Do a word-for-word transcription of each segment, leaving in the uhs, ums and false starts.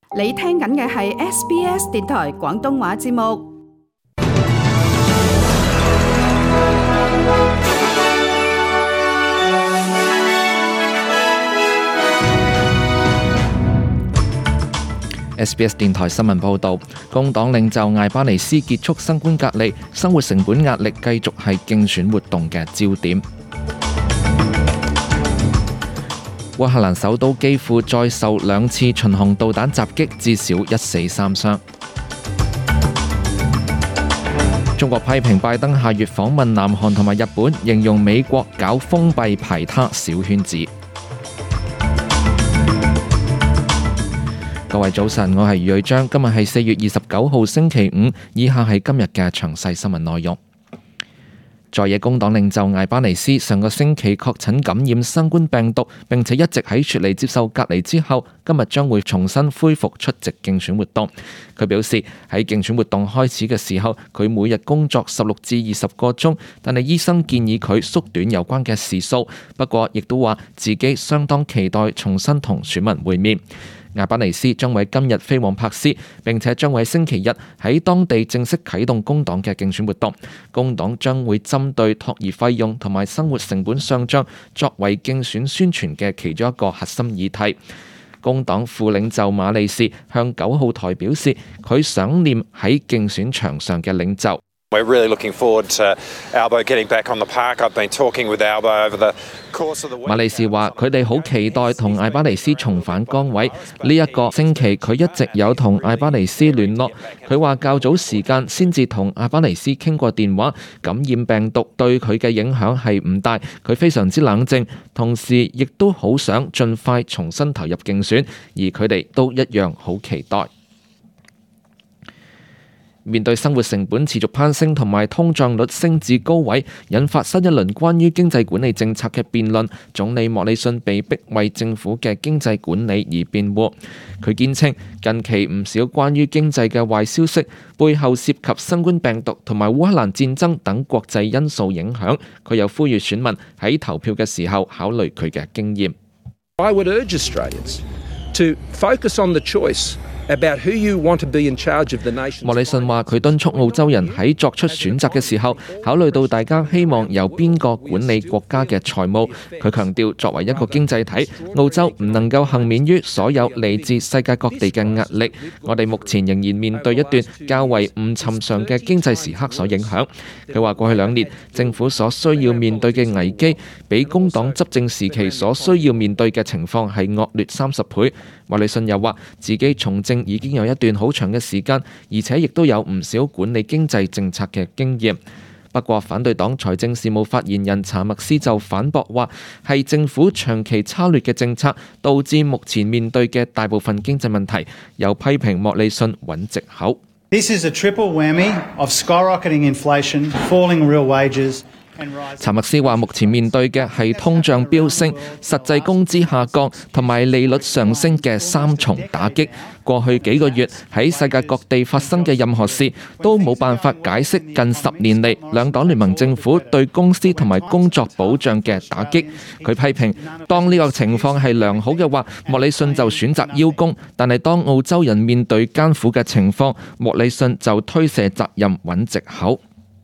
你聽緊嘅係 S B S 電台廣東話節目。 S B S 電台新聞報導，工黨領袖艾巴尼斯結束新冠隔離，生活成本壓力繼續係競選活動嘅焦點。烏克蘭首都基輔再受兩次巡航導彈襲擊，至少一死三傷。中國批評拜登下月訪問南韓同埋日本，形容美國搞封閉排他小圈子。各位早晨，我係余瑞章，今日係四月二十九號星期五，以下係今日嘅詳細新聞內容。在野工黨領袖艾巴尼斯上個星期確診感染新冠病毒，並且一直喺雪梨接受隔離之後，今日將會重新恢復出席競選活動。佢表示喺競選活動開始嘅時候，佢每日工作十六至二十個鐘，但係醫生建議佢縮短有關嘅時數。不過亦都話自己相當期待重新同選民會面。艾巴尼斯將會今日飛往珀斯，並且將會喺星期日喺當地正式啟動工黨嘅競選活動。工黨將會針對托兒費用同埋生活成本上漲作為競選宣傳嘅其中一個核心議題。工黨副領袖馬利士向九號台表示，佢想念喺競選場上嘅領袖。 We're really looking forward to Albo getting back on the park. I've been talking with Albo over the course of the week. 馬利士話：佢哋好期待同艾巴尼斯重返崗位。呢一個星期佢一直有同艾巴尼斯聯絡。佢話較早時間先至同艾巴尼斯傾過電話。感染病毒對佢嘅影響係唔大，佢非常之冷靜，同時亦都好想盡快重新投入競選，而佢哋都一樣好期待。面對生活成本持續攀升同埋通脹率升至高位，引發新一輪關於經濟管理政策嘅辯論，總理莫里遜被逼為政府嘅經濟管理而辯護。佢堅稱近期唔少關於經濟嘅壞消息背後涉及新冠病毒同埋烏克蘭戰爭等國際因素影響。佢又呼籲選民喺投票嘅時候考慮佢嘅經驗。 I would urge Australians to focus on the choice about who you want to be in charge of the nation. 莫里遜話：佢敦促澳洲人喺作出選擇嘅時候，考慮到大家希望由邊個管理國家嘅財務。佢強調，作為一個經濟體，澳洲唔能夠幸免於所有嚟自世界各地嘅壓力。我哋目前仍然面對一段較為唔尋常嘅經濟時刻所影響。佢話：過去兩年政府所需要面對嘅危機，比工黨執政時期所需要面對嘅情況係惡劣三十倍。莫里遜又話：自己從政已經有一段好長嘅時間，而且亦都有唔少管理經濟政策嘅經驗。不過反對黨財政事務發言人查默斯就反駁話，係政府長期差劣嘅政策導致目前面對嘅大部分經濟問題，又批評莫里遜揾藉口。 This is a triple whammy of skyrocketing inflation, falling real wages. 查默斯話：目前面對嘅係通脹飆升、實際工資下降同埋利率上升嘅三重打擊。過去幾個月喺世界各地發生嘅任何事，都冇辦法解釋近十年嚟兩黨聯盟政府對公司同埋工作保障嘅打擊。佢批評，當呢個情況係良好嘅話，莫里遜就選擇邀功；但係當澳洲人面對艱苦嘅情況，莫里遜就推卸責任揾藉口。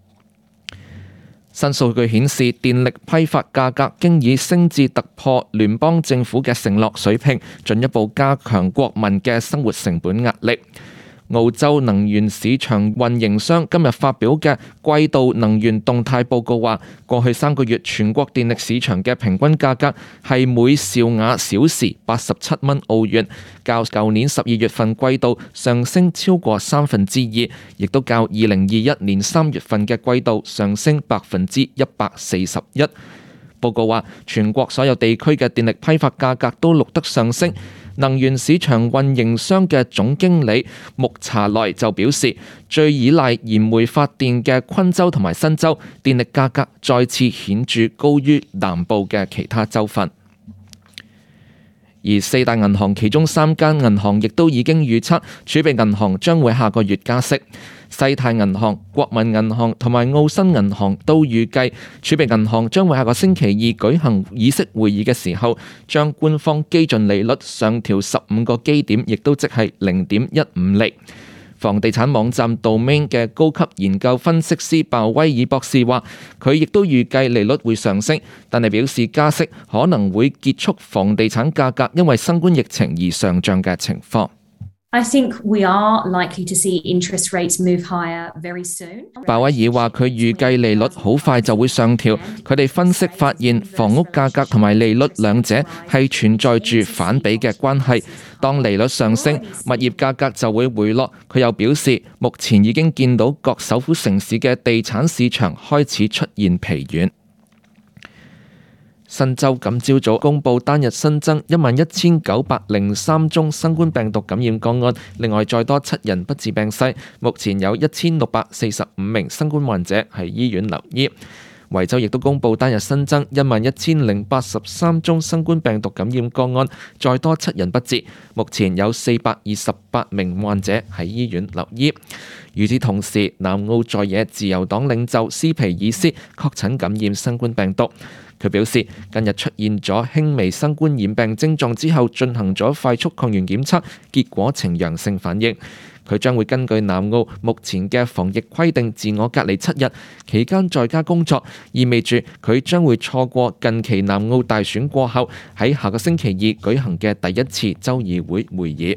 新數據顯示，電力批發價格經已升至突破聯邦政府嘅承諾水平，進一步加強國民嘅生活成本壓力。澳洲能源市場運營商今日發表嘅季度能源動態報告話，過去三個月全國電力市場嘅平均價格係每兆瓦小時八十七蚊澳元，較舊年十二月份季度上升超過三分之二，亦都較二零二一年三月份嘅季度上升百分之一百四十一。報告話，全國所有地區嘅電力批發價格都錄得上升。能源市場運營商嘅總經理穆查萊就表示，最依賴燃煤發電嘅昆州同埋新州電力價格再次顯著高於南部嘅其他州份。 而四大銀行其中三間銀行亦都已經預測儲備銀行將會下個月加息。西太銀行、國民銀行同埋澳新銀行都預計儲備銀行將會下個星期二舉行議息會議嘅時候，將官方基準利率上調十五個基點，亦都即係零點一五厘。房地產網站 Domain 嘅高級研究分析師鮑威爾博士話，佢亦都預計利率會上升，但係表示加息可能會結束房地產價格因為新冠疫情而上漲嘅情況。 I think we are likely to see interest rates move higher very soon. 鮑威爾話佢預計利率好快就會上調，佢哋分析發現房屋價格同埋利率兩者係存在住反比嘅關係。當利率上升，物業價格就會回落。佢又表示，目前已經見到各首府城市嘅地產市場開始出現疲軟。新州今朝早公布單日新增一萬一千九百零三宗新冠病毒感染個案，另外再多七人不治病逝。目前有一千六百四十五名新冠患者喺醫院留醫。維州亦都公布單日新增一萬一千零八十三宗新冠病毒感染個案，再多七人不治。目前有四百二十八名患者喺醫院留醫。與此同時，南澳在野自由黨領袖斯皮爾斯確診感染新冠病毒。佢表示，近日出現咗輕微新冠染病症狀之後，進行咗快速抗原檢測，結果呈陽性反應。佢將會根據南澳目前嘅防疫規定自我隔離七日，期間在家工作，意味住佢將會錯過近期南澳大選過後喺下個星期二舉行嘅第一次州議會會議。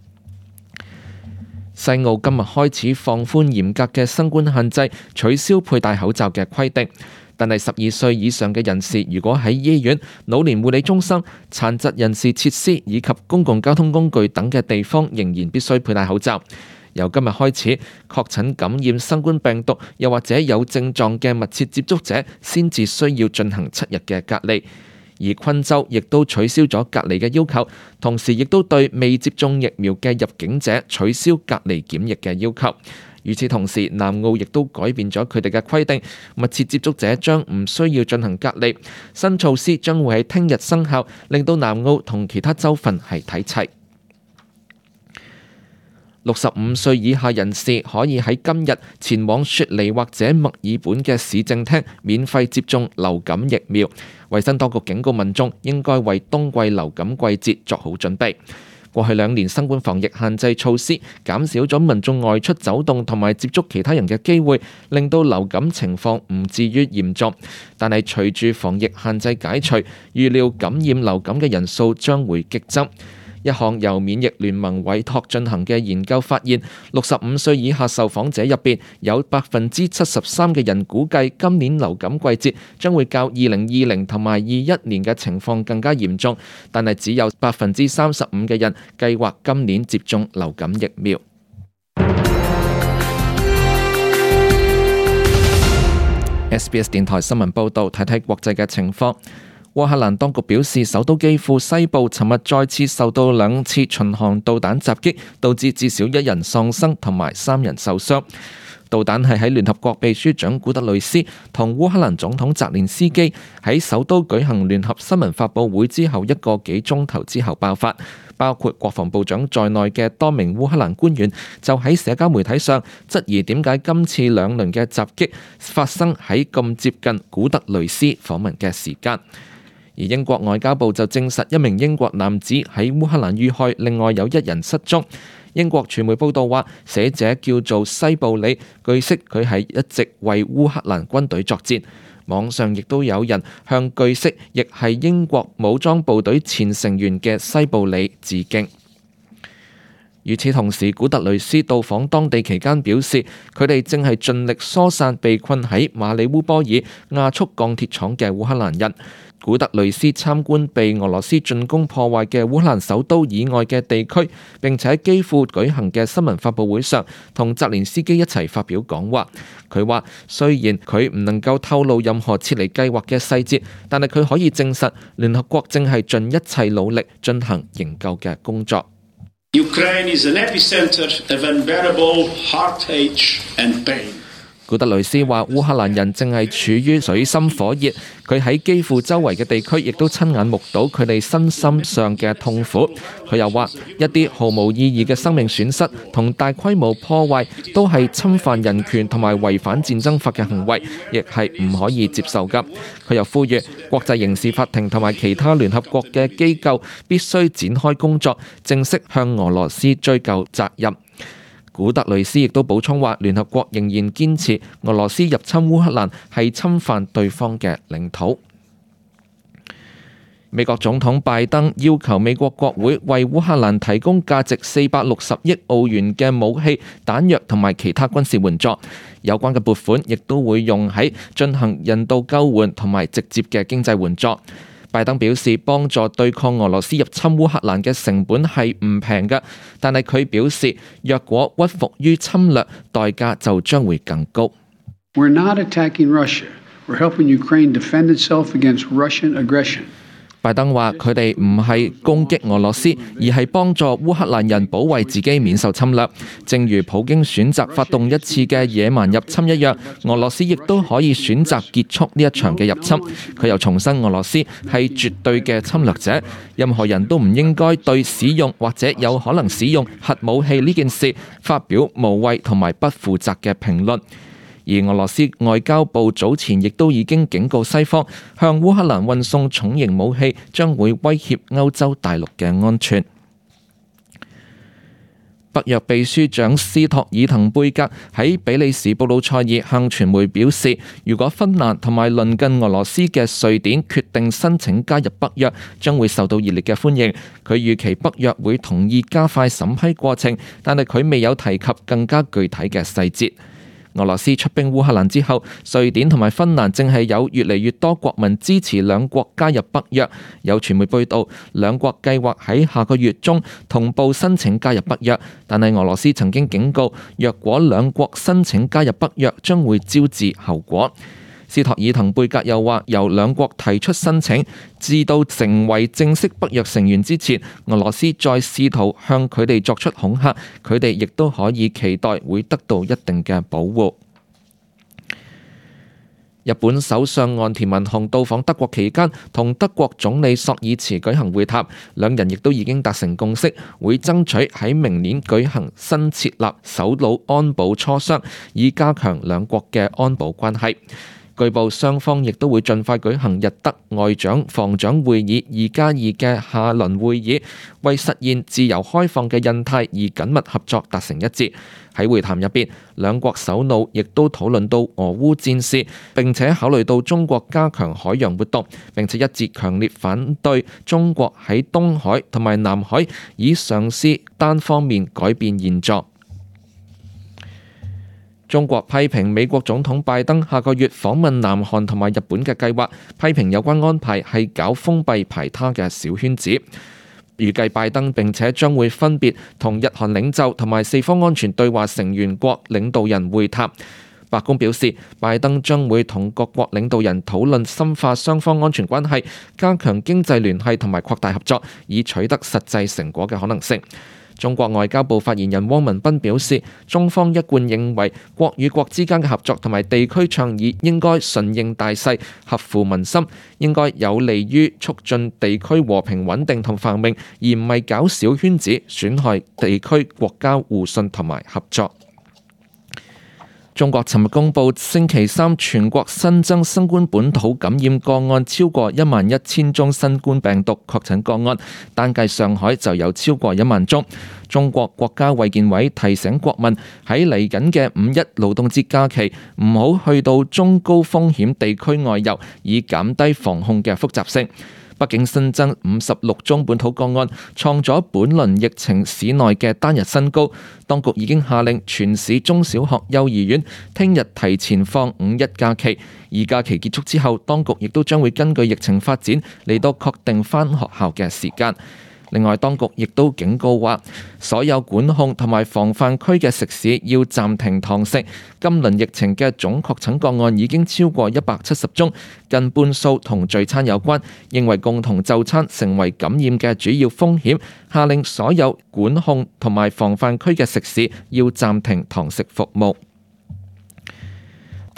西澳今日開始放寬嚴格嘅新冠限制，取消佩戴口罩嘅規定。但係十二歲以上嘅人士，如果喺醫院、老年護理中心、殘疾人士設施以及公共交通工具等嘅地方，仍然必須佩戴口罩。由今日開始，確診感染新冠病毒又或者有症狀嘅密切接觸者，先至需要進行七日嘅隔離。而昆州亦都取消咗隔離嘅要求，同時亦都對未接種疫苗嘅入境者取消隔離檢疫嘅要求。與此同時，南澳亦都改變咗佢哋嘅規定，密切接觸者將唔需要進行隔離。新措施將會喺聽日生效，令到南澳同其他州份係睇齊。六十五歲以下人士可以喺今日前往雪梨或者墨爾本嘅市政廳免費接種流感疫苗。衛生當局警告民眾應該為冬季流感季節作好準備。過去兩年新冠防疫限制措施減少咗民眾外出走動同埋接觸其他人嘅機會，令到流感情況唔至於嚴重。但係隨住防疫限制解除，預料感染流感嘅人數將會激增。一項由免疫聯盟委託進行嘅研究發現，六十五歲以下受訪者入邊有百分之七十三嘅人估計今年流感季節將會較二零二零同埋二一年嘅情況更加嚴重，但係只有百分之三十五嘅人計劃今年接種流感疫苗。S B S 電台新聞報導，睇睇國際嘅情況。烏克蘭當局表示，首都基輔西部尋日再次受到兩次巡航導彈襲擊，導致至少一人喪生同埋三人受傷。導彈係喺聯合國秘書長古特雷斯同烏克蘭總統澤連斯基喺首都舉行聯合新聞發佈會之後一個幾鐘頭之後爆發，包括國防部長在內嘅多名烏克蘭官員就喺社交媒體上質疑點解今次兩輪嘅襲擊發生喺咁接近古特雷斯訪問嘅時間。而英國外交部就證實一名英國男子喺烏克蘭遇害，另外有一人失蹤。英國傳媒報道話，死者叫做西布里，據悉佢係一直為烏克蘭軍隊作戰。網上亦都有人向據悉亦係英國武裝部隊前成員嘅西布里致敬。與此同時，古特雷斯到訪當地期間表示，佢哋正係盡力疏散被困喺馬里烏波爾亞速鋼鐵廠嘅烏克蘭人。古特雷斯參觀被俄羅斯進攻破壞嘅烏克蘭首都以外嘅地區，並且喺基輔舉行嘅新聞發佈會上，同澤連斯基一齊發表講話。佢話雖然佢唔能夠透露任何撤離計劃嘅細節，但係佢可以證實聯合國正係盡一切努力進行營救嘅工作。 Ukraine is an epicenter of unbearable heartache and pain. 古特雷斯話烏克蘭人正係處於水深火熱，佢喺基輔周圍嘅地區亦都親眼目睹佢哋身心上嘅痛苦。佢又話一啲毫無意義嘅生命損失同大規模破壞都係侵犯人權同埋違反戰爭法嘅行為，亦係唔可以接受㗎。佢又呼籲國際刑事法庭同埋其他聯合國嘅機構必須展開工作，正式向俄羅斯追究責任。古特雷斯亦都補充話，聯合國仍然堅持俄羅斯入侵烏克蘭係侵犯對方嘅領土。美國總統拜登要求美國國會為烏克蘭提供價值四百六十億澳元嘅武器、彈藥同埋其他軍事援助，有關嘅撥款亦都會用喺進行人道救援同埋直接嘅經濟援助。拜登表示，幫助對抗俄羅斯入侵烏克蘭嘅成本係唔平嘅，但係佢表示，若果屈服於侵略，代價就將會更高。 We're not attacking Russia. We're helping Ukraine defend itself against Russian aggression. 拜登話：佢哋唔係攻擊俄羅斯，而係幫助烏克蘭人保衛自己免受侵略。正如普京選擇發動一次嘅野蠻入侵一樣，俄羅斯亦都可以選擇結束呢一場嘅入侵。佢又重申俄羅斯係絕對嘅侵略者，任何人都唔應該對使用或者有可能使用核武器呢件事發表無謂同埋不負責嘅評論。而俄羅斯外交部早前亦都已經警告西方，向烏克蘭運送重型武器將會威脅歐洲大陸嘅安全。北約秘書長斯托爾滕貝格喺比利時布魯塞爾向傳媒表示，如果芬蘭同埋鄰近俄羅斯嘅瑞典決定申請加入北約，將會受到熱烈嘅歡迎。佢預期北約會同意加快審批過程，但係佢未有提及更加具體嘅細節。俄羅斯出兵烏克蘭之後，瑞典同埋芬蘭正係有越嚟越多國民支持兩國加入北約。有傳媒報道，兩國計劃喺下個月中同步申請加入北約，但係俄羅斯曾經警告，若果兩國申請加入北約，將會招致後果。斯托爾滕貝格又話，由兩國提出申請至到成為正式北約成員之前，俄羅斯再試圖向佢哋作出恐嚇，佢哋亦都可以期待會得到一定嘅保護。日本首相岸田文雄到訪德國期間，同德國總理朔爾茨舉行會談，兩人亦都已經達成共識，會爭取喺明年舉行新設立首腦安保磋商，以加強兩國嘅安保關係。據報雙方亦都會盡快舉行日德外長防長會議二加二嘅下輪會議，為實現自由開放嘅印太而緊密合作達成一致。喺會談入邊，兩國首腦亦都討論到俄烏戰事，並且考慮到中國加強海洋活動，並且一致強烈反對中國喺東海同埋南海以嘗試單方面改變現狀。中國批評美國總統拜登下個月訪問南韓同埋日本嘅計劃，批評有關安排係搞封閉排他嘅小圈子。預計拜登並且將會分別同日韓領袖同埋四方安全對話成員國領導人會談。白宮表示，拜登將會同各國領導人討論深化雙方安全關係、加強經濟聯繫同埋擴大合作，以取得實際成果嘅可能性。中國外交部發言人汪文斌表示，中方一貫認為國與國之間嘅合作同埋地區倡議應該順應大勢，合乎民心，應該有利於促進地區和平穩定同繁榮，而唔係搞小圈子，損害地區國家互信同埋合作。中國尋日公布星期三全國新增新冠本土感染個案超過一萬一千宗新冠病毒確診個案，單計上海就有超過一萬宗。中國國家衛健委提醒國民喺嚟緊嘅五一勞動節假期唔好去到中高風險地區外遊，以減低防控嘅複雜性。北京新增五十六宗本土個案，創咗本輪疫情市內嘅單日新高。當局已經下令全市中小學、幼兒園聽日提前放五一假期。而假期結束之後，當局亦都將會根據疫情發展嚟到確定返學校嘅時間。另外，當局亦都警告話，所有管控同埋防範區嘅食肆要暫停堂食。今輪疫情嘅總確診個案已經超過一百七十宗，近半數同聚餐有關，認為共同就餐成為感染嘅主要風險，下令所有管控同埋防範區嘅食肆要暫停堂食服務。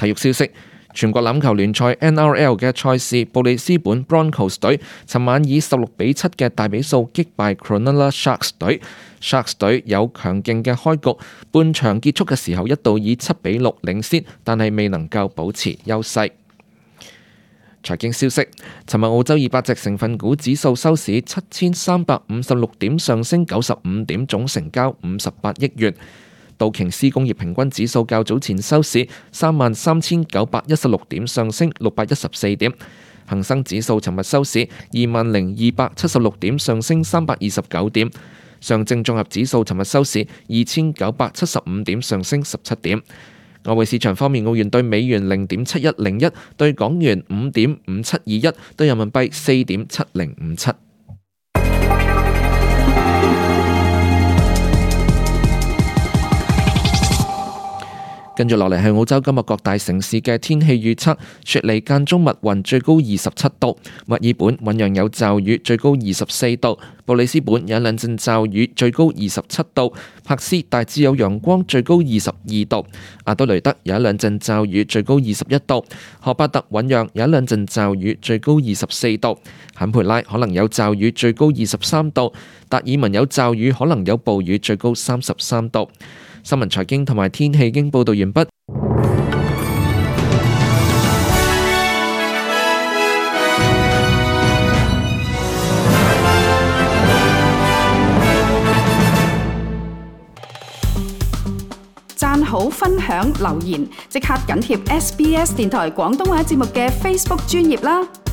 體育消息，全國欖球聯賽 N R L 嘅賽事，布里斯本 Broncos 隊尋晚以十六比七嘅大比數擊敗 Cronulla Sharks 隊。Sharks 隊有強勁嘅開局，半場結束嘅時候一度以七比六領先，但係未能夠保持優勢。財經消息，尋日澳洲二百隻成分股指數收市七千三百五十六點，上升九十五點，總成交五十八億元。道瓊斯工業平均指數較早前收市三萬三千九百一十六點，上升六百一十四點。恒生指數尋日收市二萬零二百七十六點，上升三百二十九點。上證綜合指數尋日收市二千九百七十五點，上升十七點。外匯市場方面，澳元對美元零點七一零一，對港元五點五七二一，對人民幣四點七零五七。跟住落嚟係澳洲今日各大城市嘅天氣預測：雪梨間中密雲，最高二十七度；墨爾本醞釀有驟雨，最高二十四度；布里斯本有兩陣驟雨，最高二十七度；珀斯大致有陽光，最高二十二度；阿德雷德有一兩陣驟雨，最高二十一度；荷巴特醞釀有一兩陣驟雨，最高二十四度；坎培拉可能有驟雨，最高二十三度；達爾文有驟雨，可能有暴雨，最高三十三度。新聞財經同埋天氣已經報道完畢。 讚好、分享、留言，即刻緊貼 S B S 電台廣東話節目嘅 Facebook 專頁啦！